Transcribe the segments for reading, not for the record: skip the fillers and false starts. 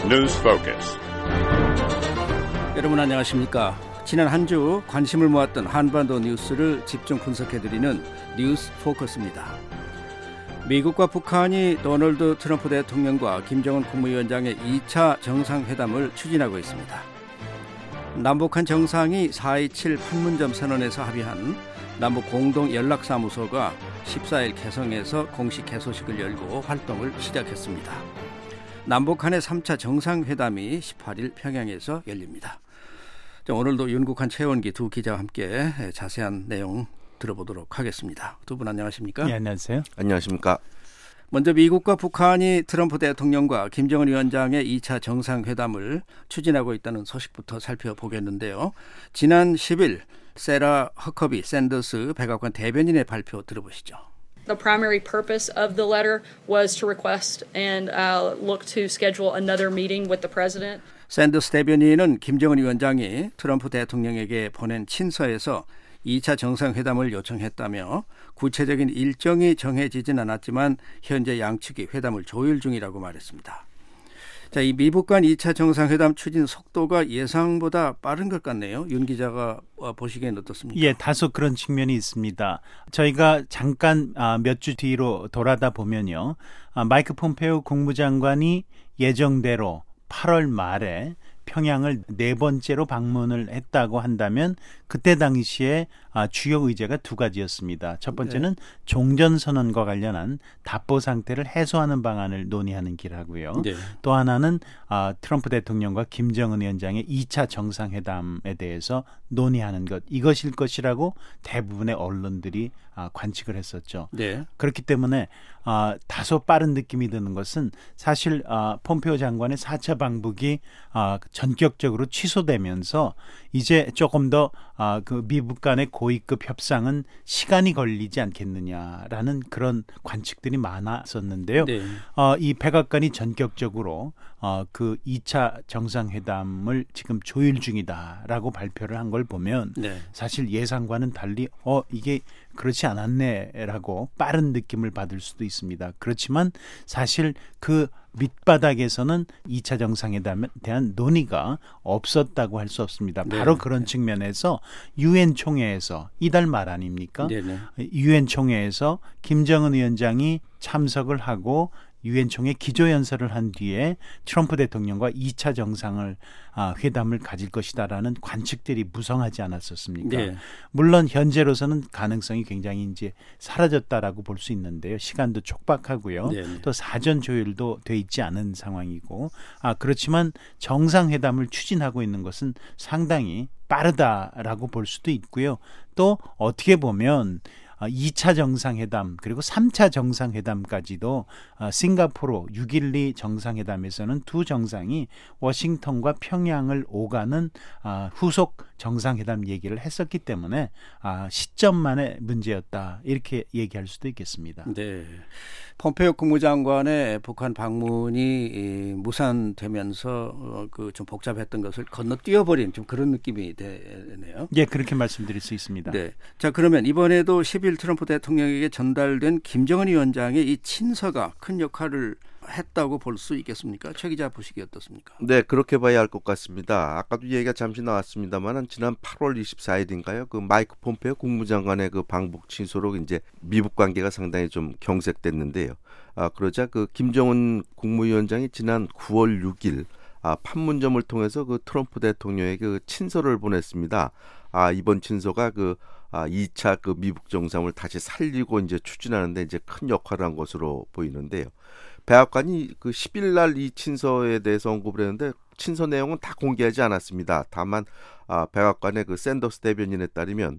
News Focus. 여러분 안녕하십니까? 지난 한 주 관심을 모았던 한반도 뉴스를 집중 분석해드리는 뉴스 포커스입니다. 미국과 북한이 도널드 트럼프 대통령과 김정은 국무위원장의 2차 정상회담을 추진하고 있습니다. 남북한 정상이 4.27 판문점 선언에서 합의한 남북 공동 연락사무소가 14일 개성에서 공식 개소식을 열고 활동을 시작했습니다. 남북한의 3차 정상회담이 18일 평양에서 열립니다. 오늘도 윤국한 최원기 두 기자와 함께 자세한 내용 들어보도록 하겠습니다. 두 분 안녕하십니까? 네, 안녕하세요. 안녕하십니까? 먼저 미국과 북한이 트럼프 대통령과 김정은 위원장의 2차 정상회담을 추진하고 있다는 소식부터 살펴보겠는데요. 지난 10일 세라 허커비 샌더스 백악관 대변인의 발표 들어보시죠. The primary purpose of the letter was to request and look to schedule another meeting with the president. 샌더스 대변인은 김정은 위원장이 트럼프 대통령에게 보낸 친서에서 2차 정상회담을 요청했다며 구체적인 일정이 정해지진 않았지만 현재 양측이 회담을 조율 중이라고 말했습니다. 자, 이 미북 간 2차 정상회담 추진 속도가 예상보다 빠른 것 같네요. 윤 기자가 보시기엔 어떻습니까? 예, 다소 그런 측면이 있습니다. 저희가 잠깐 몇 주 뒤로 돌아다 보면요. 마이크 폼페오 국무장관이 예정대로 8월 말에 평양을 네 번째로 방문을 했다고 한다면 그때 당시에 주요 의제가 두 가지였습니다. 첫 번째는 종전선언과 관련한 답보 상태를 해소하는 방안을 논의하는 길하고요. 네. 또 하나는 트럼프 대통령과 김정은 위원장의 2차 정상회담에 대해서 논의하는 것, 이것일 것이라고 대부분의 언론들이 관측을 했었죠. 네. 그렇기 때문에 다소 빠른 느낌이 드는 것은 사실 폼페오 장관의 4차 방북이 전격적으로 취소되면서 이제 조금 더 그 미북 간의 고위급 협상은 시간이 걸리지 않겠느냐라는 그런 관측들이 많았었는데요. 네. 이 백악관이 전격적으로 그 2차 정상회담을 지금 조율 중이다라고 발표를 한 걸 보면 네. 사실 예상과는 달리 이게 그렇지 않았네라고 빠른 느낌을 받을 수도 있습니다. 그렇지만 사실 그 밑바닥에서는 2차 정상회담에 대한 논의가 없었다고 할 수 없습니다. 바로 그런 측면에서 유엔 총회에서 이달 말 아닙니까? 유엔 총회에서 김정은 위원장이 참석을 하고 유엔 총회 기조연설을 한 뒤에 트럼프 대통령과 2차 정상을 회담을 가질 것이다라는 관측들이 무성하지 않았었습니까? 네. 물론 현재로서는 가능성이 굉장히 이제 사라졌다라고 볼 수 있는데요. 시간도 촉박하고요. 네. 또 사전 조율도 돼 있지 않은 상황이고 그렇지만 정상회담을 추진하고 있는 것은 상당히 빠르다라고 볼 수도 있고요. 또 어떻게 보면 2차 정상회담 그리고 3차 정상회담까지도 싱가포르 6.12 정상회담에서는 두 정상이 워싱턴과 평양을 오가는 후속 정상회담 얘기를 했었기 때문에 시점만의 문제였다 이렇게 얘기할 수도 있겠습니다. 네. 폼페오 국무장관의 북한 방문이 무산되면서 좀 복잡했던 것을 건너뛰어버린 좀 그런 느낌이 되네요. 예, 그렇게 말씀드릴 수 있습니다. 네. 자, 그러면 이번에도 10일 트럼프 대통령에게 전달된 김정은 위원장의 이 친서가 큰 역할을 했다고 볼 수 있겠습니까? 최 기자 보시기 어떻습니까? 네, 그렇게 봐야 할 것 같습니다. 아까도 얘기가 잠시 나왔습니다만 지난 8월 24일인가요? 그 마이크 폼페오 국무장관의 그 방북 친서로 이제 미북 관계가 상당히 좀 경색됐는데요. 그러자 그 김정은 국무위원장이 지난 9월 6일 판문점을 통해서 그 트럼프 대통령에게 그 친서를 보냈습니다. 이번 친서가 그 2차 그 미북 정상을 다시 살리고 이제 추진하는데 이제 큰 역할을 한 것으로 보이는데요. 백악관이 그 10일 날 이 친서에 대해서 언급을 했는데 친서 내용은 다 공개하지 않았습니다. 다만 백악관의 그 샌더스 대변인에 따르면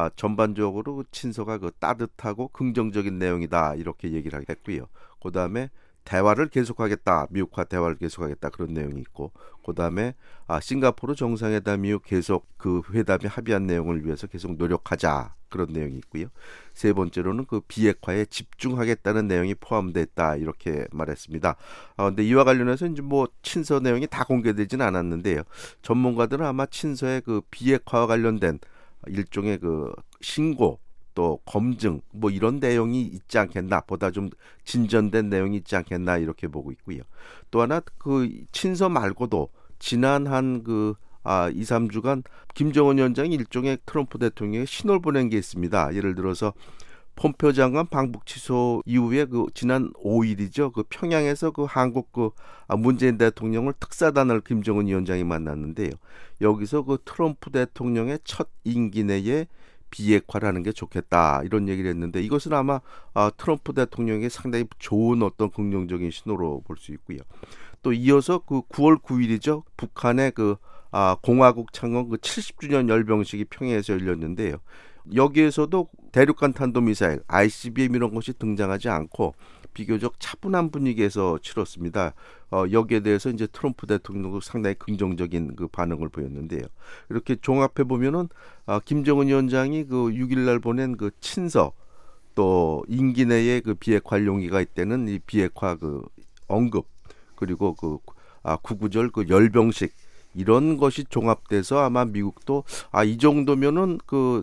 전반적으로 그 친서가 그 따뜻하고 긍정적인 내용이다 이렇게 얘기를 했고요. 그다음에 대화를 계속하겠다, 미국과 대화를 계속하겠다 그런 내용이 있고, 그다음에 싱가포르 정상회담 이후 계속 그 회담에 합의한 내용을 위해서 계속 노력하자 그런 내용이 있고요. 세 번째로는 그 비핵화에 집중하겠다는 내용이 포함됐다 이렇게 말했습니다. 근데 이와 관련해서 이제 뭐 친서 내용이 다 공개되지는 않았는데요. 전문가들은 아마 친서의 그 비핵화와 관련된 일종의 그 신고 또 검증 뭐 이런 내용이 있지 않겠나, 보다 좀 진전된 내용이 있지 않겠나 이렇게 보고 있고요. 또 하나 그 친서 말고도 지난 한 2, 3주간 김정은 위원장이 일종의 트럼프 대통령에 신호를 보낸 게 있습니다. 예를 들어서 폼페오 장관 방북 취소 이후에 지난 5일이죠. 평양에서 한국 문재인 대통령을 특사단을 김정은 위원장이 만났는데요. 여기서 트럼프 대통령의 첫 임기 내에 비핵화라는 게 좋겠다 이런 얘기를 했는데, 이것은 아마 트럼프 대통령에게 상당히 좋은 어떤 긍정적인 신호로 볼 수 있고요. 또 이어서 9월 9일이죠. 북한의 공화국 창건 70주년 열병식이 평양에서 열렸는데요. 여기에서도 대륙간 탄도미사일 ICBM 이런 것이 등장하지 않고 비교적 차분한 분위기에서 치렀습니다. 여기에 대해서 이제 트럼프 대통령도 상당히 긍정적인 반응을 보였는데요. 이렇게 종합해 보면은 김정은 위원장이 6일날 보낸 친서, 또 임기 내에 비핵화 용의가 있다는 이 비핵화 언급, 그리고 구구절 열병식, 이런 것이 종합돼서 아마 미국도 이 정도면은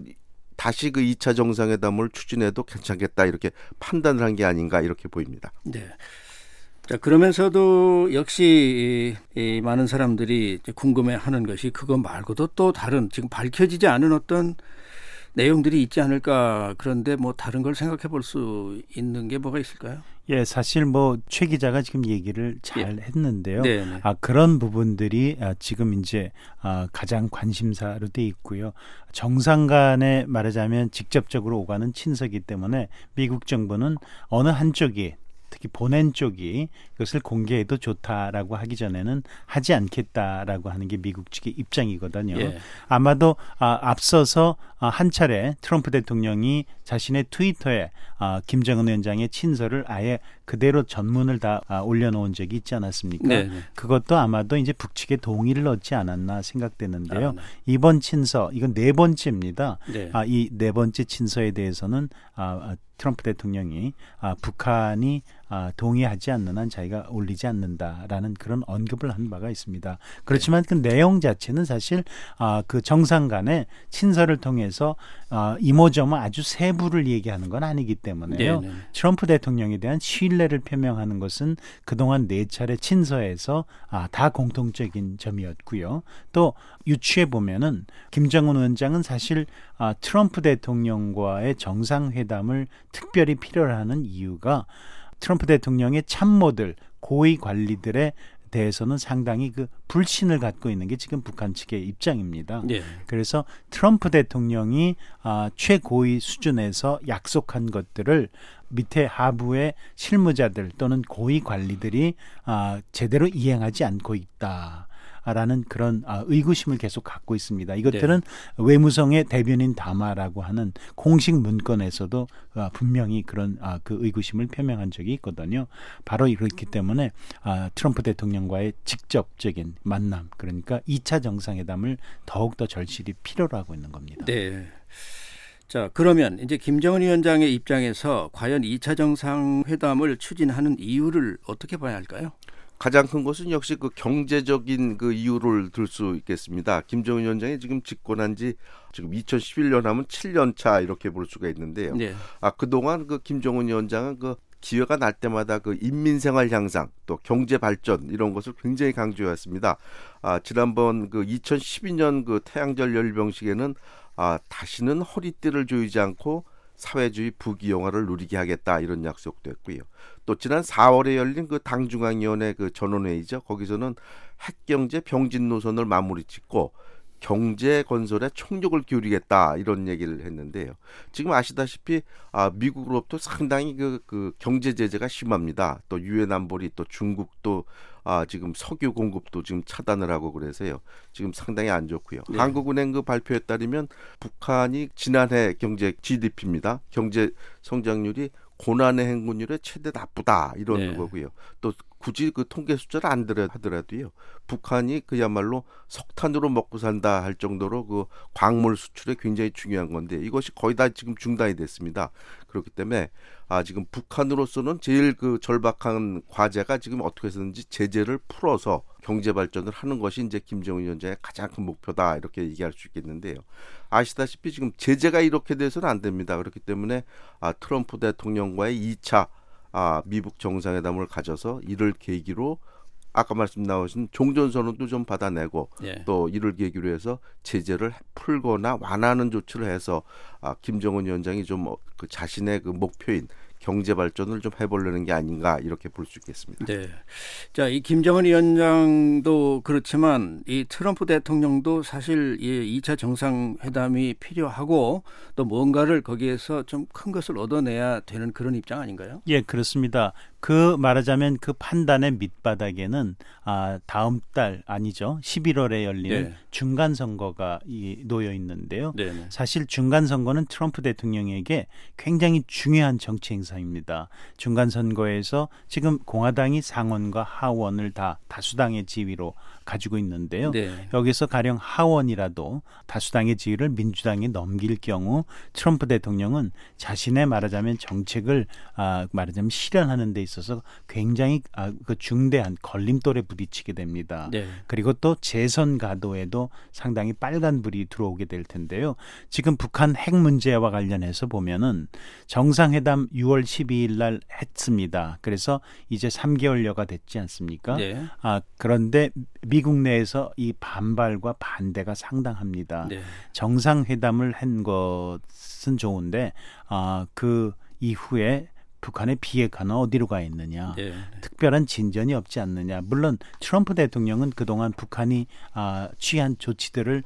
다시 2차 정상회담을 추진해도 괜찮겠다 이렇게 판단을 한 게 아닌가 이렇게 보입니다. 네. 자, 그러면서도 역시 이 많은 사람들이 궁금해하는 것이 그거 말고도 또 다른 지금 밝혀지지 않은 어떤 내용들이 있지 않을까. 그런데 뭐 다른 걸 생각해 볼 수 있는 게 뭐가 있을까요? 예, 사실 최 기자가 지금 얘기를 잘 했는데요. 네네. 그런 부분들이 지금 이제 가장 관심사로 돼 있고요. 정상 간에 말하자면 직접적으로 오가는 친서이기 때문에 미국 정부는 어느 한쪽이, 특히 보낸 쪽이 이것을 공개해도 좋다라고 하기 전에는 하지 않겠다라고 하는 게 미국 측의 입장이거든요. 예. 아마도 앞서서 한 차례 트럼프 대통령이 자신의 트위터에 김정은 위원장의 친서를 아예 그대로 전문을 다 올려놓은 적이 있지 않았습니까? 네. 그것도 아마도 이제 북측의 동의를 얻지 않았나 생각되는데요. 네. 이번 친서, 이건 4번째입니다. 네. 이 4번째 친서에 대해서는 트럼프 대통령이 북한이 동의하지 않는 한 자기가 올리지 않는다라는 그런 언급을 한 바가 있습니다. 그렇지만 그 내용 자체는 사실 그 정상 간의 친서를 통해서 이모저모 아주 세부를 얘기하는 건 아니기 때문에요. 네. 트럼프 대통령에 대한 신뢰를 표명하는 것은 그동안 4차례 친서에서 다 공통적인 점이었고요. 또 유추해 보면은 김정은 위원장은 사실 트럼프 대통령과의 정상회담을 특별히 필요로 하는 이유가 트럼프 대통령의 참모들, 고위 관리들에 대해서는 상당히 불신을 갖고 있는 게 지금 북한 측의 입장입니다. 네. 그래서 트럼프 대통령이 최고위 수준에서 약속한 것들을 밑에 하부의 실무자들 또는 고위 관리들이 제대로 이행하지 않고 있다. 라는 그런 의구심을 계속 갖고 있습니다. 이것들은 외무성의 대변인 담화라고 하는 공식 문건에서도 분명히 그런 그 의구심을 표명한 적이 있거든요. 바로 이렇기 때문에 트럼프 대통령과의 직접적인 만남, 그러니까 2차 정상회담을 더욱더 절실히 필요로 하고 있는 겁니다. 네. 자, 그러면 이제 김정은 위원장의 입장에서 과연 2차 정상회담을 추진하는 이유를 어떻게 봐야 할까요? 가장 큰 것은 역시 경제적인 이유를 들 수 있겠습니다. 김정은 위원장이 지금 집권한 지 지금 2011년 하면 7년 차 이렇게 볼 수가 있는데요. 네. 그동안 김정은 위원장은 기회가 날 때마다 인민생활 향상, 또 경제 발전 이런 것을 굉장히 강조해왔습니다. 지난번 2012년 태양절 열병식에는 다시는 허리띠를 조이지 않고 사회주의 부귀영화를 누리게 하겠다 이런 약속도 했고요. 또 지난 4월에 열린 당중앙위원회 전원회의죠. 거기서는 핵경제 병진 노선을 마무리 짓고 경제 건설에 총력을 기울이겠다 이런 얘기를 했는데요. 지금 아시다시피 미국으로부터 상당히 경제 제재가 심합니다. 또 유엔 안보리, 또 중국도 지금 석유 공급도 지금 차단을 하고 그래서요. 지금 상당히 안 좋고요. 네. 한국은행 발표에 따르면 북한이 지난해 경제 GDP입니다. 경제 성장률이 고난의 행군율의 최대 나쁘다 이런 거고요. 또 굳이 그 통계 숫자를 안 하더라도요. 북한이 그야말로 석탄으로 먹고 산다 할 정도로 그 광물 수출에 굉장히 중요한 건데 이것이 거의 다 지금 중단이 됐습니다. 그렇기 때문에 지금 북한으로서는 제일 그 절박한 과제가 지금 어떻게 해서든지 제재를 풀어서 경제 발전을 하는 것이 이제 김정은 위원장의 가장 큰 목표다 이렇게 얘기할 수 있겠는데요. 아시다시피 지금 제재가 이렇게 돼서는 안 됩니다. 그렇기 때문에 트럼프 대통령과의 2차 미북 정상회담을 가져서 이를 계기로 아까 말씀 나오신 종전선언도 좀 받아내고 또 이를 계기로 해서 제재를 풀거나 완화하는 조치를 해서 김정은 위원장이 좀 그 자신의 그 목표인 경제 발전을 좀 해보려는 게 아닌가 이렇게 볼 수 있겠습니다. 네. 자, 이 김정은 위원장도 그렇지만 이 트럼프 대통령도 사실 이 2차 정상회담이 필요하고 또 뭔가를 거기에서 좀 큰 것을 얻어내야 되는 그런 입장 아닌가요? 예, 그렇습니다. 그 말하자면 그 판단의 밑바닥에는 다음 달 아니죠. 11월에 열리는 중간 선거가 놓여 있는데요. 네네. 사실 중간 선거는 트럼프 대통령에게 굉장히 중요한 정치 행사입니다. 중간 선거에서 지금 공화당이 상원과 하원을 다 다수당의 지위로 가지고 있는데요. 네. 여기서 가령 하원이라도 다수당의 지위를 민주당이 넘길 경우 트럼프 대통령은 자신의 말하자면 정책을 말하자면 실현하는 데 있어서 굉장히 그 중대한 걸림돌에 부딪히게 됩니다. 네. 그리고 또 재선 가도에도 상당히 빨간불이 들어오게 될 텐데요. 지금 북한 핵 문제와 관련해서 보면은 정상회담 6월 12일 날 했습니다. 그래서 이제 3개월여가 됐지 않습니까? 네. 그런데 미국 내에서 이 반발과 반대가 상당합니다. 네. 정상회담을 한 것은 좋은데 그 이후에 북한의 비핵화는 어디로 가 있느냐. 네. 특별한 진전이 없지 않느냐. 물론 트럼프 대통령은 그동안 북한이 취한 조치들을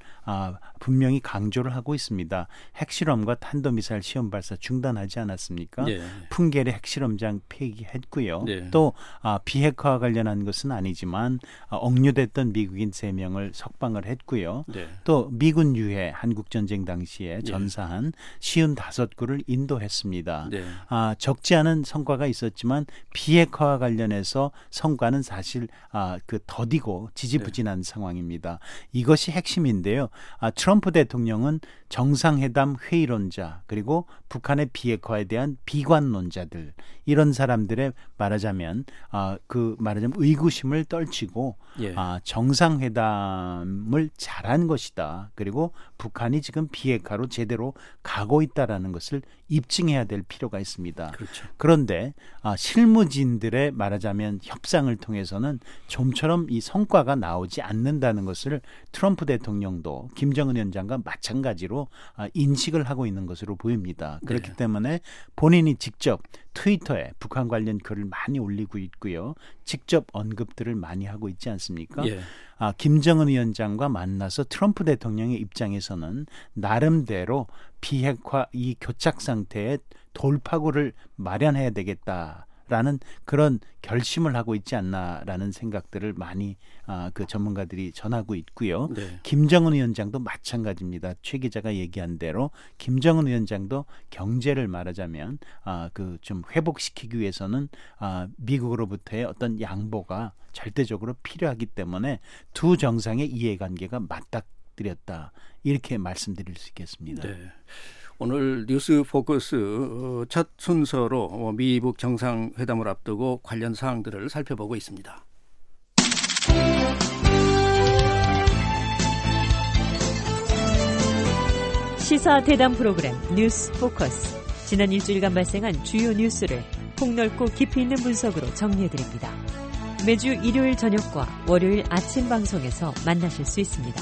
분명히 강조를 하고 있습니다. 핵실험과 탄도미사일 시험 발사 중단하지 않았습니까? 네. 풍계리 핵실험장 폐기했고요. 네. 또 비핵화와 관련한 것은 아니지만 억류됐던 미국인 3명을 석방을 했고요. 네. 또 미군 유해 한국전쟁 당시에 전사한 55구를 인도했습니다. 네. 적지 않은 성과가 있었지만 비핵화와 관련해서 성과는 사실 그 더디고 지지부진한 상황입니다. 이것이 핵심인데요. 트럼프 대통령은 정상회담 회의론자 그리고 북한의 비핵화에 대한 비관론자들 이런 사람들의 말하자면 의구심을 떨치고 정상회담을 잘한 것이다. 그리고 북한이 지금 비핵화로 제대로 가고 있다라는 것을 입증해야 될 필요가 있습니다. 그렇죠. 그런데 실무진들의 말하자면 협상을 통해서는 좀처럼 이 성과가 나오지 않는다는 것을 트럼프 대통령도 김정은 위원장과 마찬가지로 인식을 하고 있는 것으로 보입니다. 그렇기 때문에 본인이 직접 트위터에 북한 관련 글을 많이 올리고 있고요. 직접 언급들을 많이 하고 있지 않습니까? 김정은 위원장과 만나서 트럼프 대통령의 입장에서는 나름대로 비핵화 이 교착 상태에 돌파구를 마련해야 되겠다라는 그런 결심을 하고 있지 않나라는 생각들을 많이 그 전문가들이 전하고 있고요. 네. 김정은 위원장도 마찬가지입니다. 최 기자가 얘기한 대로 김정은 위원장도 경제를 말하자면 좀 회복시키기 위해서는 미국으로부터의 어떤 양보가 절대적으로 필요하기 때문에 두 정상의 이해관계가 맞닥뜨렸다 이렇게 말씀드릴 수 있겠습니다. 네. 오늘 뉴스 포커스 첫 순서로 미북 정상회담을 앞두고 관련 사항들을 살펴보고 있습니다. 시사 대담 프로그램 뉴스 포커스. 지난 일주일간 발생한 주요 뉴스를 폭넓고 깊이 있는 분석으로 정리해드립니다. 매주 일요일 저녁과 월요일 아침 방송에서 만나실 수 있습니다.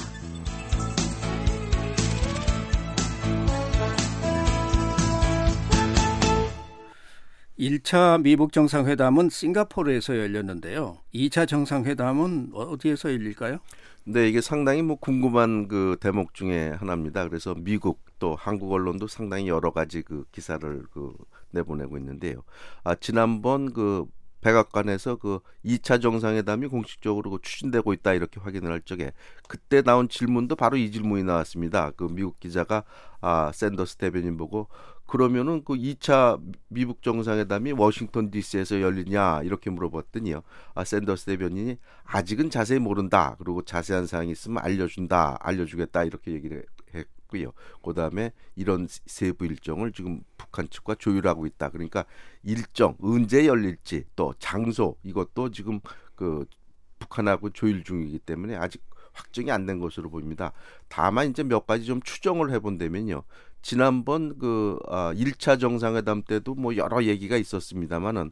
1차 미북 정상회담은 싱가포르에서 열렸는데요. 2차 정상회담은 어디에서 열릴까요? 네, 이게 상당히 궁금한 그 대목 중에 하나입니다. 그래서 미국 또 한국 언론도 상당히 여러 가지 그 기사를 내보내고 있는데요. 지난번 백악관에서 2차 정상회담이 공식적으로 추진되고 있다 이렇게 확인을 할 적에 그때 나온 질문도 바로 이 질문이 나왔습니다. 미국 기자가 샌더스 대변인 보고 그러면은 그 2차 미북 정상회담이 워싱턴 DC에서 열리냐 이렇게 물어봤더니요. 샌더스 대변인이 아직은 자세히 모른다. 그리고 자세한 사항이 있으면 알려주겠다 이렇게 얘기를 했고요. 그다음에 이런 세부 일정을 지금 북한 측과 조율하고 있다. 그러니까 일정 언제 열릴지 또 장소 이것도 지금 그 북한하고 조율 중이기 때문에 아직 확정이 안 된 것으로 보입니다. 다만 이제 몇 가지 좀 추정을 해본다면요. 지난번 그 1차 정상회담 때도 뭐 여러 얘기가 있었습니다만은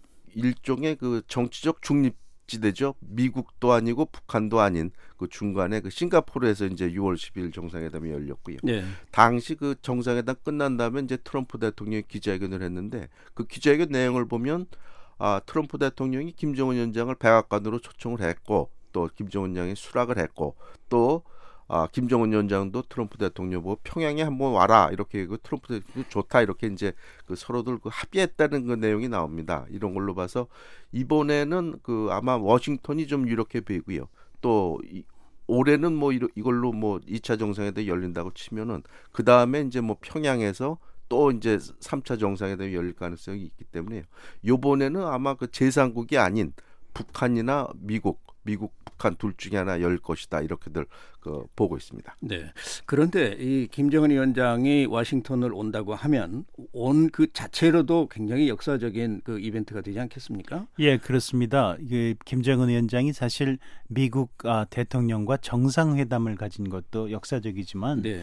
일종의 그 정치적 중립지대죠. 미국도 아니고 북한도 아닌 그 중간에 그 싱가포르에서 이제 6월 10일 정상회담이 열렸고요. 네. 당시 그 정상회담 끝난 다음에 이제 트럼프 대통령이 기자회견을 했는데 그 기자회견 내용을 보면 트럼프 대통령이 김정은 위원장을 백악관으로 초청을 했고 또 김정은 위원장이 수락을 했고 또 김정은 위원장도 트럼프 대통령 보고 평양에 한번 와라 이렇게 그 트럼프 대통령 좋다 이렇게 이제 그 서로들 그 합의했다는 그 내용이 나옵니다. 이런 걸로 봐서 이번에는 그 아마 워싱턴이 좀 이렇게 보이고요. 또 올해는 뭐 이걸로 뭐 2차 정상회담이 열린다고 치면은 그 다음에 이제 뭐 평양에서 또 이제 3차 정상회담이 열릴 가능성이 있기 때문에 이번에는 아마 그 제3국이 아닌 북한이나 미국, 북한 둘 중에 하나 열 것이다 이렇게들 보고 있습니다. 네. 그런데 이 김정은 위원장이 워싱턴을 온다고 하면 온 그 자체로도 굉장히 역사적인 그 이벤트가 되지 않겠습니까? 예, 그렇습니다. 김정은 위원장이 사실 미국 대통령과 정상회담을 가진 것도 역사적이지만 네.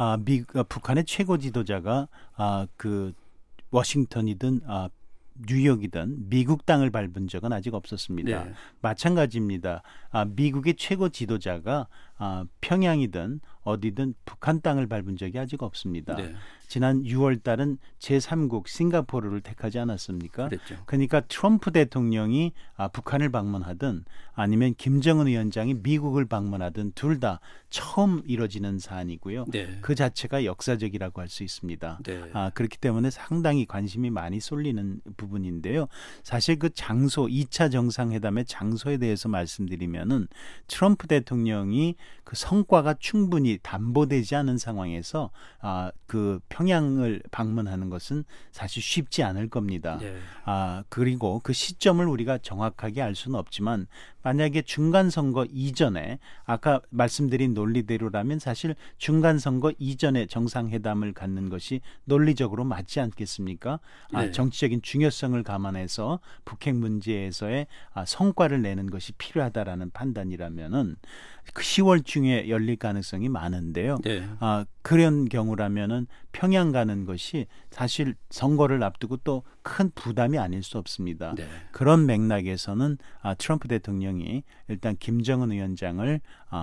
북한의 최고 지도자가 그 워싱턴이든 뉴욕이든 미국 땅을 밟은 적은 아직 없었습니다. 네. 마찬가지입니다. 미국의 최고 지도자가 평양이든 어디든 북한 땅을 밟은 적이 아직 없습니다. 네. 지난 6월 달은 제3국 싱가포르를 택하지 않았습니까? 그랬죠. 그러니까 트럼프 대통령이 북한을 방문하든 아니면 김정은 위원장이 미국을 방문하든 둘 다 처음 이뤄지는 사안이고요. 네. 그 자체가 역사적이라고 할 수 있습니다. 네. 그렇기 때문에 상당히 관심이 많이 쏠리는 부분인데요. 사실 그 장소, 2차 정상회담의 장소에 대해서 말씀드리면은 트럼프 대통령이 그 성과가 충분히 담보되지 않은 상황에서 그 평양을 방문하는 것은 사실 쉽지 않을 겁니다. 네. 그리고 그 시점을 우리가 정확하게 알 수는 없지만 만약에 중간선거 이전에 아까 말씀드린 논리대로라면 사실 중간선거 이전에 정상회담을 갖는 것이 논리적으로 맞지 않겠습니까? 네. 정치적인 중요성을 감안해서 북핵 문제에서의 성과를 내는 것이 필요하다라는 판단이라면은 10월 중에 열릴 가능성이 많은데요. 네. 그런 경우라면은 평양 가는 것이 사실 선거를 앞두고 또 큰 부담이 아닐 수 없습니다. 네. 그런 맥락에서는 트럼프 대통령이 일단 김정은 위원장을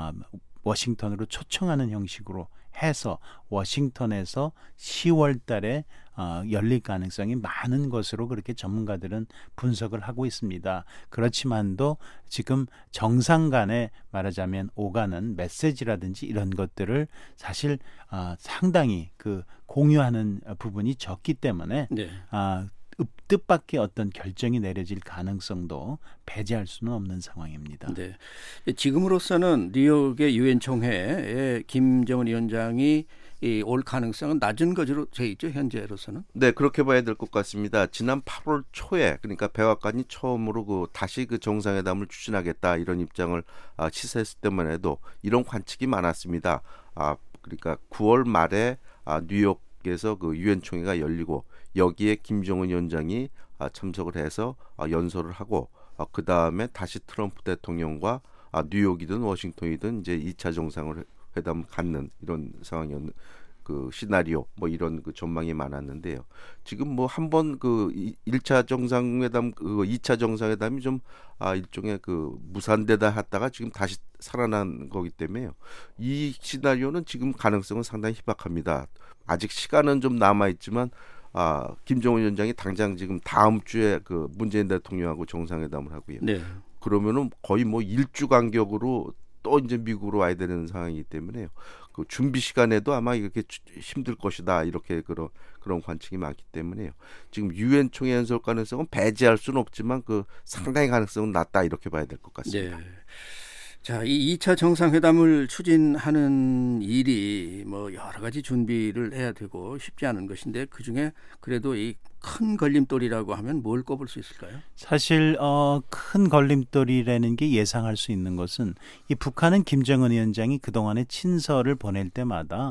워싱턴으로 초청하는 형식으로 해서 워싱턴에서 10월 달에 열릴 가능성이 많은 것으로 그렇게 전문가들은 분석을 하고 있습니다. 그렇지만도 지금 정상 간에 말하자면 오가는 메시지라든지 이런 것들을 사실 상당히 그 공유하는 부분이 적기 때문에 네. 뜻밖의 어떤 결정이 내려질 가능성도 배제할 수는 없는 상황입니다. 네. 지금으로서는 뉴욕의 유엔 총회에 김정은 위원장이 올 가능성은 낮은 것으로 돼 있죠, 현재로서는. 네, 그렇게 봐야 될 것 같습니다. 지난 8월 초에 그러니까 백악관이 처음으로 다시 그 정상회담을 추진하겠다 이런 입장을 시사했을 때만 해도 이런 관측이 많았습니다. 그러니까 9월 말에 뉴욕에서 그 유엔 총회가 열리고 여기에 김정은 위원장이 참석을 해서 연설을 하고 그 다음에 다시 트럼프 대통령과 뉴욕이든 워싱턴이든 이제 2차 정상회담을 갖는 이런 상황이었는 그 시나리오 뭐 이런 그 전망이 많았는데요. 지금 뭐 한번 그 1차 정상회담 그 2차 정상회담이 좀 일종의 그 무산되다 했다가 지금 다시 살아난 거기 때문에요. 이 시나리오는 지금 가능성은 상당히 희박합니다. 아직 시간은 좀 남아 있지만 김정은 위원장이 당장 지금 다음 주에 그 문재인 대통령하고 정상회담을 하고요. 네. 그러면은 거의 뭐 일주 간격으로 또 이제 미국으로 와야 되는 상황이기 때문에요. 그 준비 시간에도 아마 이렇게 힘들 것이다 이렇게 그런 관측이 많기 때문에요. 지금 유엔 총회 연설 가능성은 배제할 수는 없지만 그 상당히 가능성은 낮다 이렇게 봐야 될 것 같습니다. 네. 자, 이 2차 정상회담을 추진하는 일이 뭐 여러 가지 준비를 해야 되고 쉽지 않은 것인데 그중에 그래도 이 큰 걸림돌이라고 하면 뭘 꼽을 수 있을까요? 사실 큰 걸림돌이라는 게 예상할 수 있는 것은 이 북한은 김정은 위원장이 그동안에 친서를 보낼 때마다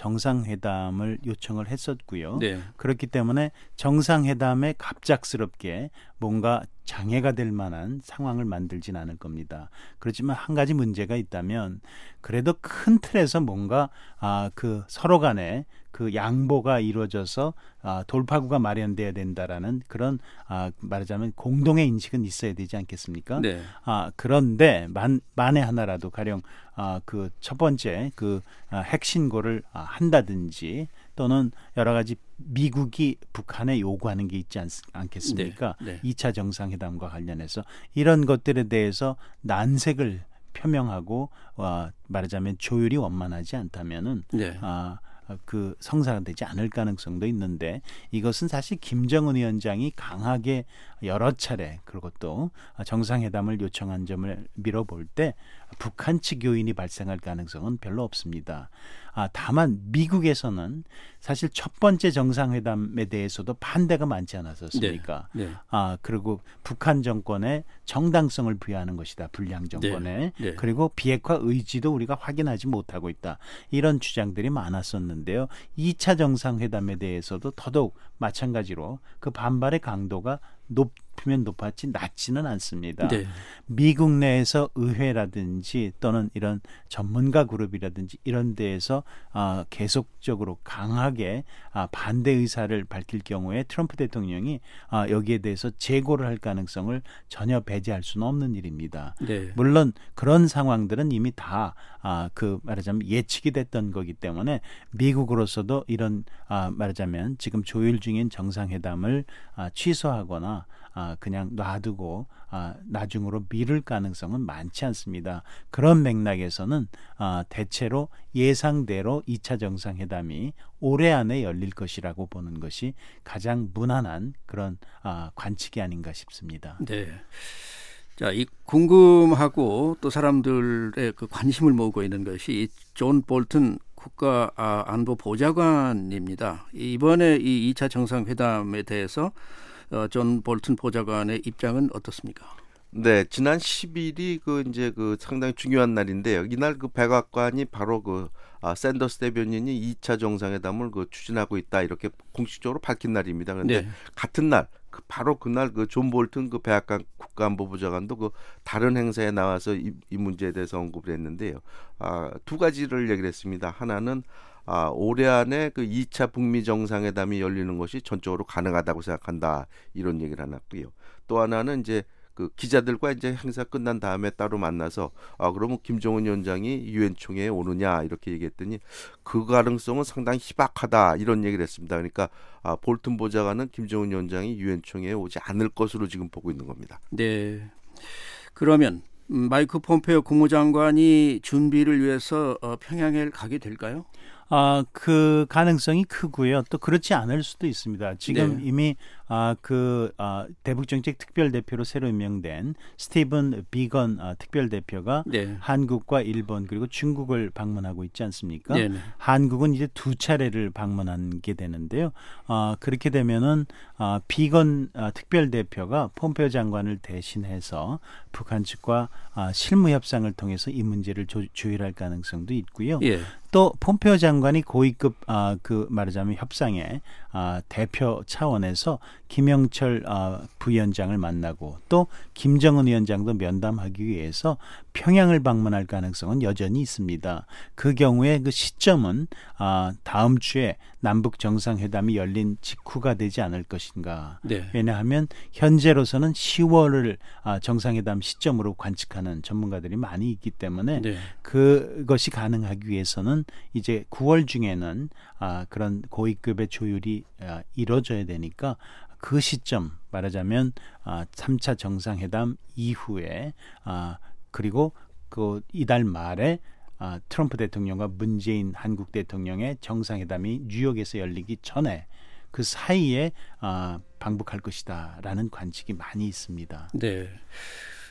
정상회담을 요청을 했었고요. 네. 그렇기 때문에 정상회담에 갑작스럽게 뭔가 장애가 될 만한 상황을 만들진 않을 겁니다. 그렇지만 한 가지 문제가 있다면 그래도 큰 틀에서 뭔가 그 서로 간에 그 양보가 이루어져서 돌파구가 마련돼야 된다라는 그런 말하자면 공동의 인식은 있어야 되지 않겠습니까? 네. 그런데 만에 하나라도 가령 그 첫 번째 그 핵신고를 한다든지 또는 여러 가지 미국이 북한에 요구하는 게 있지 않겠습니까? 네. 2차 정상회담과 관련해서 이런 것들에 대해서 난색을 표명하고 말하자면 조율이 원만하지 않다면은 네. 그 성사가 되지 않을 가능성도 있는데 이것은 사실 김정은 위원장이 강하게 여러 차례 그리고 또 정상회담을 요청한 점을 미뤄볼 때 북한 측 요인이 발생할 가능성은 별로 없습니다. 다만 미국에서는 사실 첫 번째 정상회담에 대해서도 반대가 많지 않았었습니까? 네. 그리고 북한 정권의 정당성을 부여하는 것이다. 불량 정권에. 네. 그리고 비핵화 의지도 우리가 확인하지 못하고 있다. 이런 주장들이 많았었는데요. 2차 정상회담에 대해서도 더더욱 마찬가지로 그 반발의 강도가 높으면 높았지 낮지는 않습니다. 네. 미국 내에서 의회라든지 또는 이런 전문가 그룹이라든지 이런 데에서 계속적으로 강하게 반대 의사를 밝힐 경우에 트럼프 대통령이 여기에 대해서 재고를 할 가능성을 전혀 배제할 수는 없는 일입니다. 네. 물론 그런 상황들은 이미 다 그 말하자면 예측이 됐던 거기 때문에 미국으로서도 이런 말하자면 지금 조율 중인 정상회담을 취소하거나 그냥 놔두고 나중으로 미룰 가능성은 많지 않습니다. 그런 맥락에서는 대체로 예상대로 2차 정상회담이 올해 안에 열릴 것이라고 보는 것이 가장 무난한 그런 관측이 아닌가 싶습니다. 네. 자, 이 궁금하고 또 사람들의 그 관심을 모으고 있는 것이 존 볼튼 국가안보보좌관입니다. 이번에 이 2차 정상회담에 대해서 존 볼튼 보좌관의 입장은 어떻습니까? 네, 지난 10일이 이제 상당히 중요한 날인데요. 이날 그 백악관이 바로 샌더스 대변인이 2차 정상회담을 추진하고 있다 이렇게 공식적으로 밝힌 날입니다. 그런데 네. 같은 날 바로 그날 존 볼튼 백악관 국가안보보좌관도 다른 행사에 나와서 이 문제에 대해서 언급을 했는데요. 두 가지를 얘기를 했습니다. 하나는 올해 안에 2차 북미 정상회담이 열리는 것이 전적으로 가능하다고 생각한다 이런 얘기를 해놨고요. 또 하나는 이제 기자들과 이제 행사 끝난 다음에 따로 만나서 그러면 김정은 위원장이 유엔 총회에 오느냐 이렇게 얘기했더니 그 가능성은 상당히 희박하다 이런 얘기를 했습니다. 그러니까 볼튼 보좌관은 김정은 위원장이 유엔 총회에 오지 않을 것으로 지금 보고 있는 겁니다. 네. 그러면 마이크 폼페오 국무장관이 준비를 위해서 평양에 가게 될까요? 그 가능성이 크고요. 또 그렇지 않을 수도 있습니다. 지금 네. 이미 대북정책 특별대표로 새로 임명된 스티븐 비건 특별대표가 네. 한국과 일본 그리고 중국을 방문하고 있지 않습니까? 네네. 한국은 이제 2차례를 방문하게 되는데요. 그렇게 되면은 비건 특별대표가 폼페오 장관을 대신해서 북한 측과 실무 협상을 통해서 이 문제를 조율할 가능성도 있고요. 예. 또 폼페오 장관이 고위급 말하자면 협상에 대표 차원에서 김영철 부위원장을 만나고 또 김정은 위원장도 면담하기 위해서 평양을 방문할 가능성은 여전히 있습니다. 그 경우에 그 시점은 다음 주에 남북 정상회담이 열린 직후가 되지 않을 것인가. 네. 왜냐하면 현재로서는 10월을 정상회담 시점으로 관측하는 전문가들이 많이 있기 때문에 네. 그것이 가능하기 위해서는 이제 9월 중에는 그런 고위급의 조율이 이루어져야 되니까 그 시점 말하자면 3차 정상회담 이후에 그리고 이달 말에 트럼프 대통령과 문재인 한국 대통령의 정상회담이 뉴욕에서 열리기 전에 그 사이에 방북할 것이다라는 관측이 많이 있습니다. 네.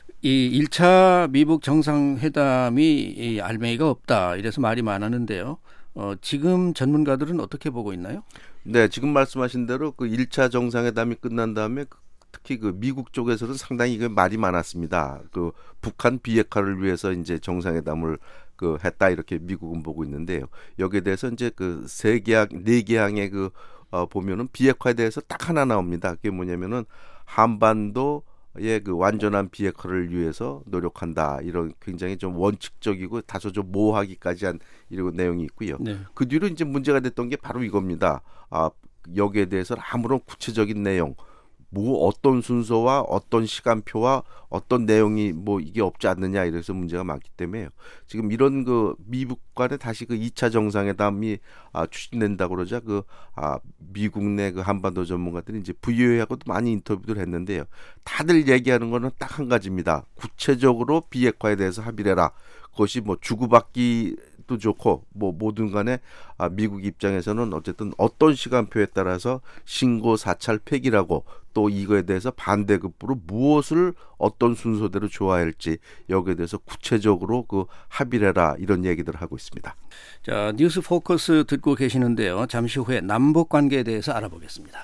이 1차 미북 정상회담이 이 알맹이가 없다 이래서 말이 많았는데요. 지금 전문가들은 어떻게 보고 있나요? 네, 지금 말씀하신 대로 그 1차 정상회담이 끝난 다음에 특히 그 미국 쪽에서는 상당히 이게 말이 많았습니다. 그 북한 비핵화를 위해서 이제 정상회담을 했다 이렇게 미국은 보고 있는데요. 여기에 대해서 이제 그 네 개항의 보면은 비핵화에 대해서 딱 하나 나옵니다. 그게 뭐냐면은 한반도의 그 완전한 비핵화를 위해서 노력한다. 이런 굉장히 좀 원칙적이고 다소 좀 모호하기까지 한 이런 내용이 있고요. 네. 그 뒤로 이제 문제가 됐던 게 바로 이겁니다. 여기에 대해서 아무런 구체적인 내용, 뭐 어떤 순서와 어떤 시간표와 어떤 내용이 뭐 이게 없지 않느냐 이래서 문제가 많기 때문에 지금 이런 미국 간에 다시 2차 정상회담이 추진된다고 그러자 미국 내 한반도 전문가들이 이제 VOA하고도 많이 인터뷰를 했는데요. 다들 얘기하는 거는 딱 한 가지입니다. 구체적으로 비핵화에 대해서 합의를 해라. 그것이 뭐 주고받기도 좋고 뭐 뭐든 간에 미국 입장에서는 어쨌든 어떤 시간표에 따라서 신고 사찰 폐기라고 또 이거에 대해서 반대급부로 무엇을 어떤 순서대로 줘야 할지 여기에 대해서 구체적으로 합의를 해라 이런 얘기들을 하고 있습니다. 자, 뉴스 포커스 듣고 계시는데요. 잠시 후에 남북 관계에 대해서 알아보겠습니다.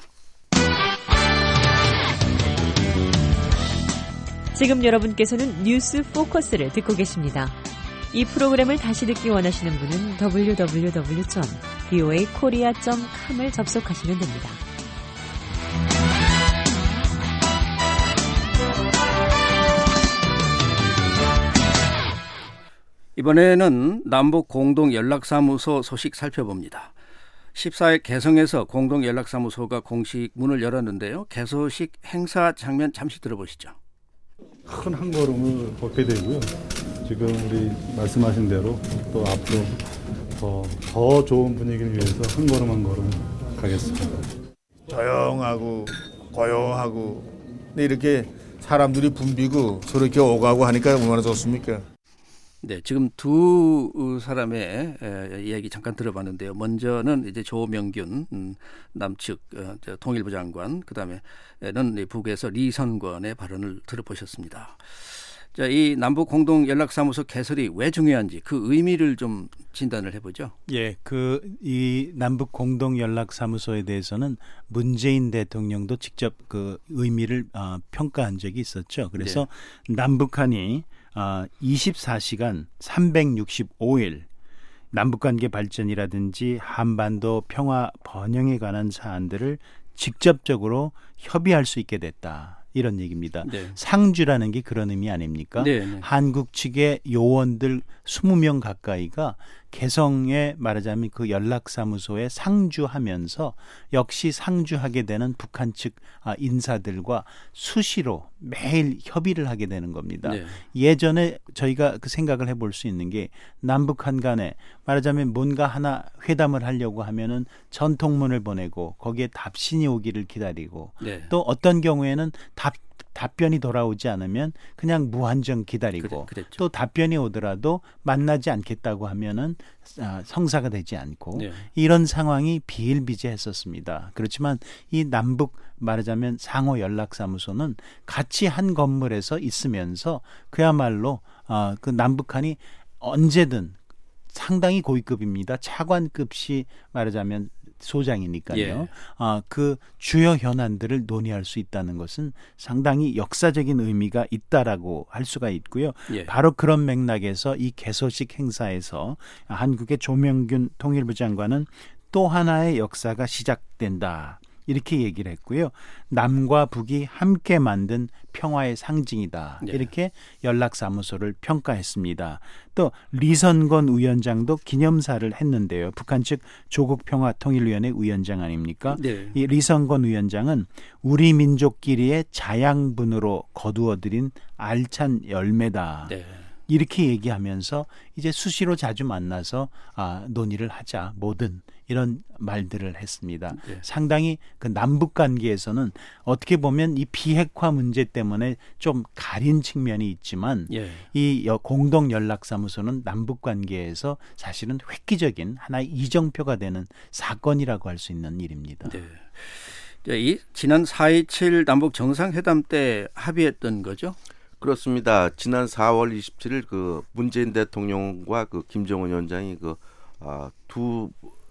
지금 여러분께서는 뉴스 포커스를 듣고 계십니다. 이 프로그램을 다시 듣기 원하시는 분은 www.voakorea.com을 접속하시면 됩니다. 이번에는 남북 공동연락사무소 소식 살펴봅니다. 14일 개성에서 공동연락사무소가 공식 문을 열었는데요. 개소식 행사 장면 잠시 들어보시죠. 큰 한 걸음을 걷게 되고요. 지금 우리 말씀하신 대로 또 앞으로 더 좋은 분위기를 위해서 한 걸음 한 걸음 가겠습니다. 조용하고 고요하고 근데 이렇게 사람들이 붐비고 서로 이렇게 오가고 하니까 얼마나 좋습니까? 네, 지금 두 사람의 이야기 잠깐 들어봤는데요. 먼저는 이제 조명균 남측 통일부 장관, 그다음에는 북에서 리선권의 발언을 들어보셨습니다. 자, 이 남북 공동 연락사무소 개설이 왜 중요한지 그 의미를 좀 진단을 해보죠. 예, 이 남북 공동 연락사무소에 대해서는 문재인 대통령도 직접 그 의미를 평가한 적이 있었죠. 그래서 네. 남북한이 24시간 365일 남북관계 발전이라든지 한반도 평화 번영에 관한 사안들을 직접적으로 협의할 수 있게 됐다. 이런 얘기입니다. 네. 상주라는 게 그런 의미 아닙니까? 네, 네. 한국 측의 요원들 20명 가까이가 개성에 말하자면 그 연락사무소에 상주하면서 역시 상주하게 되는 북한 측 인사들과 수시로 매일 협의를 하게 되는 겁니다. 네. 예전에 저희가 그 생각을 해볼 수 있는 게 남북한 간에 말하자면 뭔가 하나 회담을 하려고 하면은 전통문을 보내고 거기에 답신이 오기를 기다리고 네. 또 어떤 경우에는 답변이 돌아오지 않으면 그냥 무한정 기다리고 또 답변이 오더라도 만나지 않겠다고 하면은 성사가 되지 않고 네. 이런 상황이 비일비재했었습니다. 그렇지만 이 남북 말하자면 상호 연락사무소는 같이 한 건물에서 있으면서 그야말로 그 남북한이 언제든 상당히 고위급입니다. 차관급시 말하자면 소장이니까요. 예. 그 주요 현안들을 논의할 수 있다는 것은 상당히 역사적인 의미가 있다라고 할 수가 있고요. 예. 바로 그런 맥락에서 이 개소식 행사에서 한국의 조명균 통일부 장관은 또 하나의 역사가 시작된다. 이렇게 얘기를 했고요. 남과 북이 함께 만든 평화의 상징이다. 네. 이렇게 연락사무소를 평가했습니다. 또 리선권 위원장도 기념사를 했는데요. 북한 측 조국평화통일위원회 위원장 아닙니까? 네. 이 리선권 위원장은 우리 민족끼리의 자양분으로 거두어들인 알찬 열매다. 네. 이렇게 얘기하면서 이제 수시로 자주 만나서 논의를 하자. 뭐든 이런 말들을 했습니다. 네. 상당히 그 남북 관계에서는 어떻게 보면 이 비핵화 문제 때문에 좀 가린 측면이 있지만 이 공동 연락사무소는 남북 관계에서 사실은 획기적인 하나의 이정표가 되는 사건이라고 할 수 있는 일입니다. 네. 지난 4.27 남북 정상회담 때 합의했던 거죠? 그렇습니다. 지난 4월 27일 그 문재인 대통령과 그 김정은 위원장이 두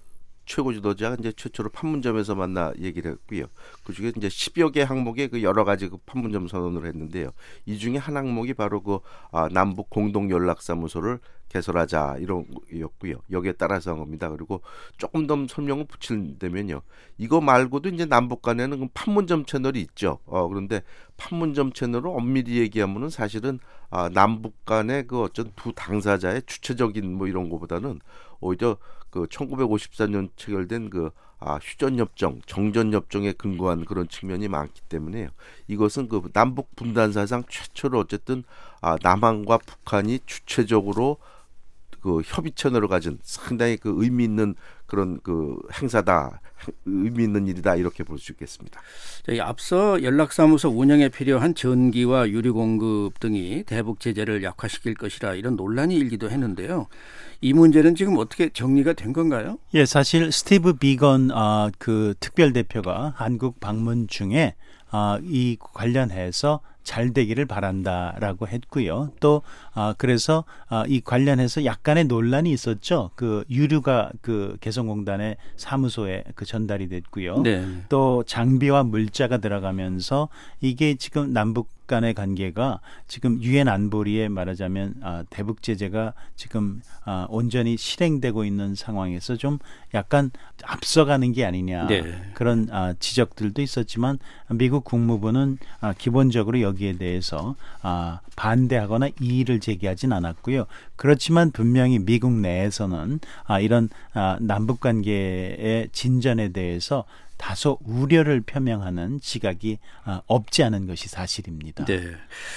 최고 지도자가 이제 최초로 판문점에서 만나 얘기를 했고요. 그 중에 이제 10여 개 항목의 그 여러 가지 그 판문점 선언을 했는데요. 이 중에 한 항목이 바로 남북 공동 연락사무소를 개설하자 이런 거였고요. 여기에 따라서 한 겁니다. 그리고 조금 더 설명을 붙이려면요. 이거 말고도 이제 남북 간에는 판문점 채널이 있죠. 그런데 판문점 채널을 엄밀히 얘기하면은 사실은 남북 간의 그 어떤 두 당사자의 주체적인 뭐 이런 거보다는 오히려 그 1954년 체결된 휴전협정, 정전협정에 근거한 그런 측면이 많기 때문에요. 이것은 그 남북 분단 사상 최초로 어쨌든 남한과 북한이 주체적으로 그 협의 채널을 가진 상당히 그 의미 있는 그런 그 행사다, 의미 있는 일이다 이렇게 볼 수 있겠습니다. 앞서 연락사무소 운영에 필요한 전기와 유류 공급 등이 대북 제재를 약화시킬 것이라 이런 논란이 일기도 했는데요. 이 문제는 지금 어떻게 정리가 된 건가요? 예, 사실 스티브 비건 그 특별 대표가 한국 방문 중에 이 관련해서 잘 되기를 바란다라고 했고요. 또 그래서 이 관련해서 약간의 논란이 있었죠. 그 유류가 그 개성공단의 사무소에 그 전달이 됐고요. 네. 또 장비와 물자가 들어가면서 이게 지금 남북 간의 관계가 지금 유엔 안보리에 말하자면 대북 제재가 지금 온전히 실행되고 있는 상황에서 좀 약간 앞서가는 게 아니냐 네. 그런 지적들도 있었지만 미국 국무부는 기본적으로 여기에 대해서 반대하거나 이의를 제기하진 않았고요. 그렇지만 분명히 미국 내에서는 이런 남북 관계의 진전에 대해서 다소 우려를 표명하는 지각이 없지 않은 것이 사실입니다. 네.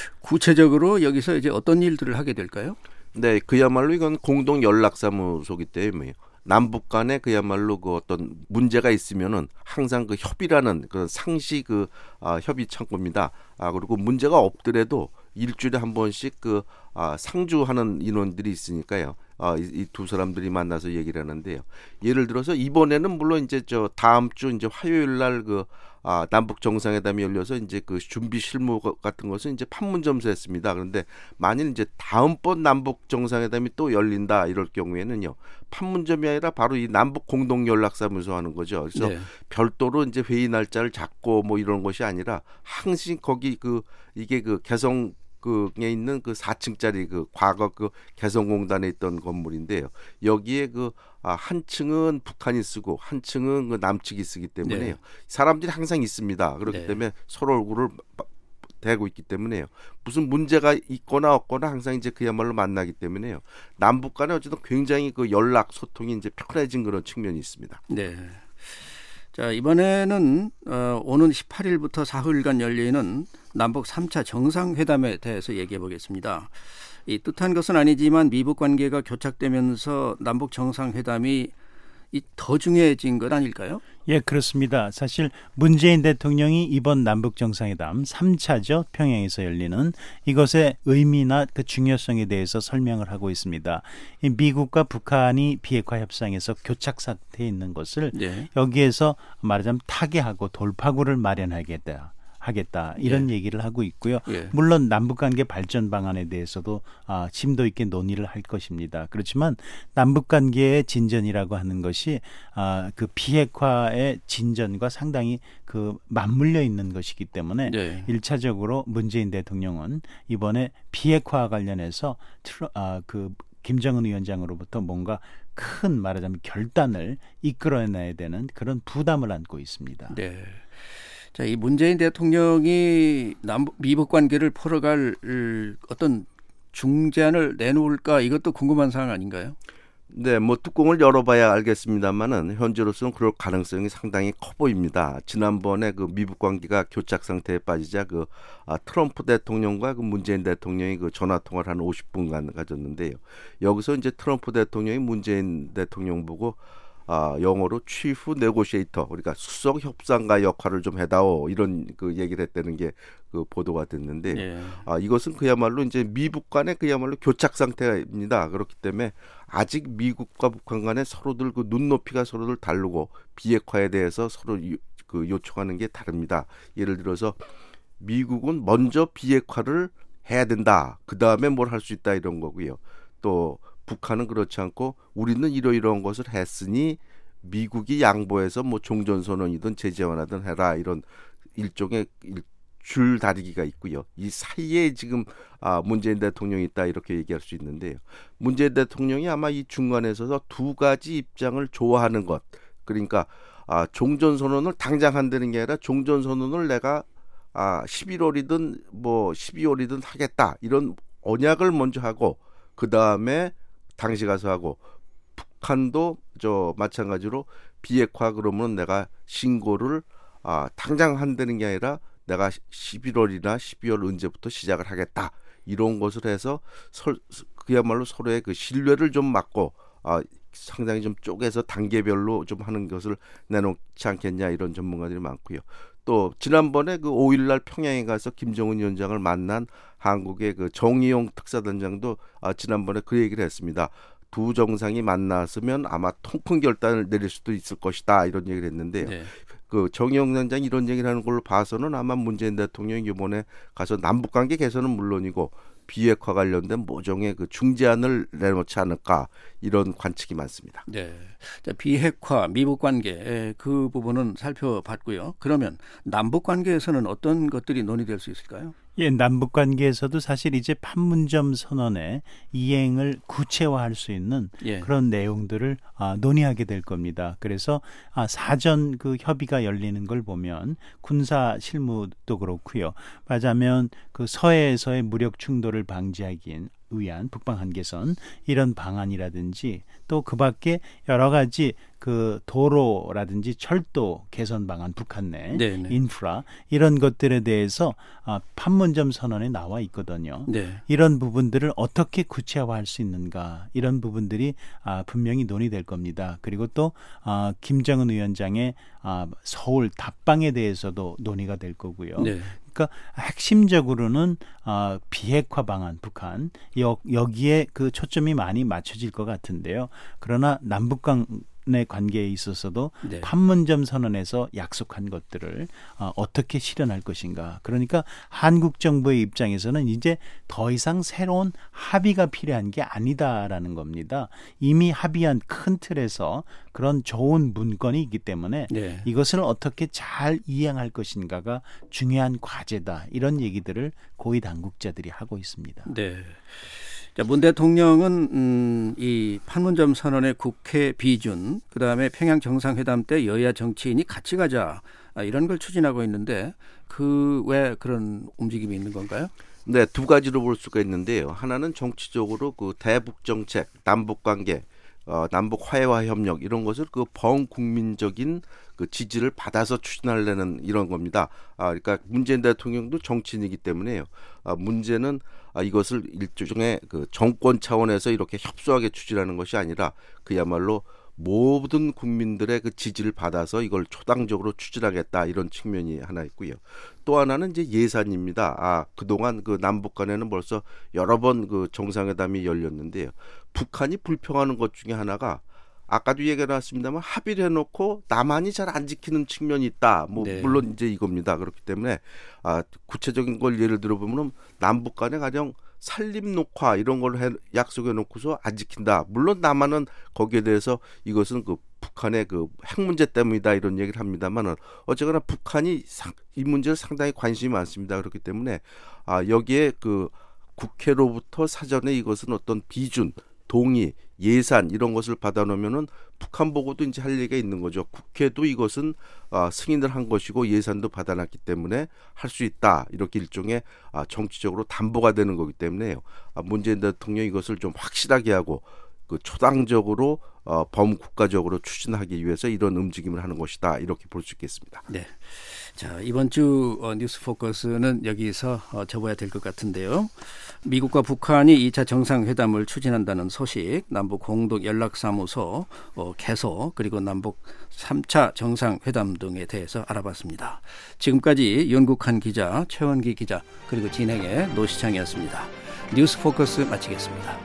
구체적으로 여기서 이제 어떤 일들을 하게 될까요? 네, 그야말로 이건 공동 연락사무소기 때문에 남북 간에 그야말로 그 어떤 문제가 있으면은 항상 그 협의라는 그 상시 협의 창구입니다. 그리고 문제가 없더라도 일주일에 한 번씩 상주하는 인원들이 있으니까요. 이 두 사람들이 만나서 얘기를 하는데요. 예를 들어서 이번에는 물론 이제 다음 주 이제 화요일 날 남북 정상회담이 열려서 이제 그 준비 실무 같은 것은 이제 판문점에서 했습니다. 그런데 만일 이제 다음번 남북 정상회담이 또 열린다 이럴 경우에는요. 판문점이 아니라 바로 이 남북 공동 연락사무소 하는 거죠. 그래서 네. 별도로 이제 회의 날짜를 잡고 뭐 이런 것이 아니라 항상 거기 이게 개성 에 있는 4층짜리 과거 개성공단에 있던 건물인데요. 여기에 한 층은 북한이 쓰고 한 층은 남측이 쓰기 때문에요. 네. 사람들이 항상 있습니다. 그렇기 네. 때문에 서로 얼굴을 대고 있기 때문에요. 무슨 문제가 있거나 없거나 항상 이제 그야말로 만나기 때문에요. 남북 간에 어쨌든 굉장히 연락 소통이 이제 편해진 그런 측면이 있습니다. 네. 자, 이번에는 오는 18일부터 사흘간 열리는 남북 3차 정상회담에 대해서 얘기해 보겠습니다. 이 뜻한 것은 아니지만 미북 관계가 교착되면서 남북 정상회담이 더 중요해진 것 아닐까요? 예, 그렇습니다. 사실 문재인 대통령이 이번 남북 정상회담 3차죠. 평양에서 열리는 이것의 의미나 그 중요성에 대해서 설명을 하고 있습니다. 이 미국과 북한이 비핵화 협상에서 교착 상태에 있는 것을 네. 여기에서 말하자면 타개하고 돌파구를 마련하겠다. 이런 얘기를 하고 있고요. 예. 물론 남북관계 발전 방안에 대해서도 심도 있게 논의를 할 것입니다. 그렇지만 남북관계의 진전이라고 하는 것이 그 비핵화의 진전과 상당히 맞물려 있는 것이기 때문에 네. 1차적으로 문재인 대통령은 이번에 비핵화 관련해서 김정은 위원장으로부터 뭔가 큰 말하자면 결단을 이끌어내야 되는 그런 부담을 안고 있습니다. 네. 자, 이 문재인 대통령이 미북 관계를 풀어갈 어떤 중재안을 내놓을까 이것도 궁금한 사항 아닌가요? 네, 뚜껑을 열어봐야 알겠습니다만은 현재로서는 그럴 가능성이 상당히 커 보입니다. 지난번에 미북 관계가 교착 상태에 빠지자 트럼프 대통령과 문재인 대통령이 전화 통화를 한 50분간 가졌는데요. 여기서 이제 트럼프 대통령이 문재인 대통령 보고 영어로 chief negotiator, 그러니까 수석 협상가 역할을 좀 해다오 이런 얘기를 했다는 게 보도가 됐는데 네. 이것은 그야말로 이제 미북 간의 그야말로 교착 상태입니다. 그렇기 때문에 아직 미국과 북한 간에 서로들 눈높이가 서로들 다르고 비핵화에 대해서 서로 요청하는 게 다릅니다. 예를 들어서 미국은 먼저 비핵화를 해야 된다. 그 다음에 뭘 할 수 있다 이런 거고요. 또 북한은 그렇지 않고 우리는 이러이러한 것을 했으니 미국이 양보해서 뭐 종전선언이든 제재완하든 해라 이런 일종의 줄다리기가 있고요. 이 사이에 지금 문재인 대통령이 있다 이렇게 얘기할 수 있는데요. 문재인 대통령이 아마 이 중간에 서서 두 가지 입장을 좋아하는 것. 그러니까 종전선언을 당장 한다는 게 아니라 종전선언을 내가 11월이든 뭐 12월이든 하겠다 이런 언약을 먼저 하고 그 다음에 당시 가서 하고 북한도 마찬가지로 비핵화 그러면 내가 신고를 당장 한다는 게 아니라 내가 11월이나 12월 언제부터 시작을 하겠다 이런 것을 해서 그야말로 서로의 그 신뢰를 좀 막고 상당히 좀 쪼개서 단계별로 좀 하는 것을 내놓지 않겠냐 이런 전문가들이 많고요. 또 지난번에 그 5일날 평양에 가서 김정은 위원장을 만난 한국의 그 정의용 특사단장도 지난번에 그 얘기를 했습니다. 두 정상이 만났으면 아마 통큰 결단을 내릴 수도 있을 것이다 이런 얘기를 했는데요. 네. 그 정의용 단장이 이런 얘기를 하는 걸로 봐서는 아마 문재인 대통령이 이번에 가서 남북관계 개선은 물론이고 비핵화 관련된 모종의 그 중재안을 내놓지 않을까 이런 관측이 많습니다. 네, 자, 비핵화, 미북 관계 그 부분은 살펴봤고요. 그러면 남북 관계에서는 어떤 것들이 논의될 수 있을까요? 예, 남북 관계에서도 사실 이제 판문점 선언의 이행을 구체화할 수 있는 그런 내용들을 논의하게 될 겁니다. 그래서 사전 그 협의가 열리는 걸 보면 군사 실무도 그렇고요. 말하자면 그 서해에서의 무력 충돌을 방지하기 위한 북방 한계선 이런 방안이라든지 또 그 밖에 여러 가지 그 도로라든지 철도 개선 방안, 북한 내 인프라 이런 것들에 대해서 판문점 선언에 나와 있거든요. 네. 이런 부분들을 어떻게 구체화할 수 있는가 이런 부분들이 분명히 논의될 겁니다. 그리고 또 김정은 위원장의 서울 답방에 대해서도 논의가 될 거고요. 네. 그러니까 핵심적으로는 비핵화 방안 북한 여기에 그 초점이 많이 맞춰질 것 같은데요. 그러나 남북 간의 관계에 있어서도 판문점 선언에서 약속한 것들을 어떻게 실현할 것인가. 그러니까 한국 정부의 입장에서는 이제 더 이상 새로운 합의가 필요한 게 아니다라는 겁니다. 이미 합의한 큰 틀에서 그런 좋은 문건이 있기 때문에 이것을 어떻게 잘 이행할 것인가가 중요한 과제다. 이런 얘기들을 고위 당국자들이 하고 있습니다. 네. 자, 문 대통령은 이 판문점 선언의 국회 비준, 그다음에 평양 정상회담 때 여야 정치인이 같이 가자 이런 걸 추진하고 있는데 그 왜 그런 움직임이 있는 건가요? 네, 두 가지로 볼 수가 있는데요. 하나는 정치적으로 그 대북 정책, 남북 관계, 남북 화해와 협력 이런 것을 그 범국민적인 그 지지를 받아서 추진하려는 이런 겁니다. 그러니까 문재인 대통령도 정치인이기 때문에요. 문제는 이것을 일종의 그 정권 차원에서 이렇게 협소하게 추진하는 것이 아니라 그야말로 모든 국민들의 그 지지를 받아서 이걸 초당적으로 추진하겠다 이런 측면이 하나 있고요. 또 하나는 이제 예산입니다. 그동안 그 남북 간에는 벌써 여러 번 그 정상회담이 열렸는데요. 북한이 불평하는 것 중에 하나가 아까도 얘기가 나왔습니다만 합의를 해놓고 남한이 잘 안 지키는 측면이 있다. 물론 이제 이겁니다. 그렇기 때문에 구체적인 걸 예를 들어보면 남북 간에 가령 산림 녹화 이런 걸 약속해 놓고서 안 지킨다. 물론 남한은 거기에 대해서 이것은 그 북한의 그 핵 문제 때문이다 이런 얘기를 합니다만 어쨌거나 북한이 이 문제에 상당히 관심이 많습니다. 그렇기 때문에 여기에 그 국회로부터 사전에 이것은 어떤 비준, 동의, 예산 이런 것을 받아놓으면은 북한 보고도 이제 할 얘기가 있는 거죠. 국회도 이것은 승인을 한 것이고 예산도 받아놨기 때문에 할 수 있다. 이렇게 일종의 정치적으로 담보가 되는 거기 때문에요. 문재인 대통령이 이것을 좀 확실하게 하고 그 초당적으로 범국가적으로 추진하기 위해서 이런 움직임을 하는 것이다. 이렇게 볼 수 있겠습니다. 네. 자, 이번 주 뉴스 포커스는 여기서 접어야 될 것 같은데요. 미국과 북한이 2차 정상회담을 추진한다는 소식, 남북 공동 연락사무소 개소, 그리고 남북 3차 정상회담 등에 대해서 알아봤습니다. 지금까지 윤국한 기자, 최원기 기자, 그리고 진행의 노시창이었습니다. 뉴스 포커스 마치겠습니다.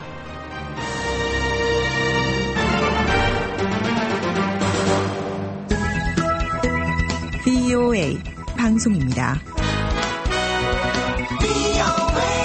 VOA 방송입니다. VOA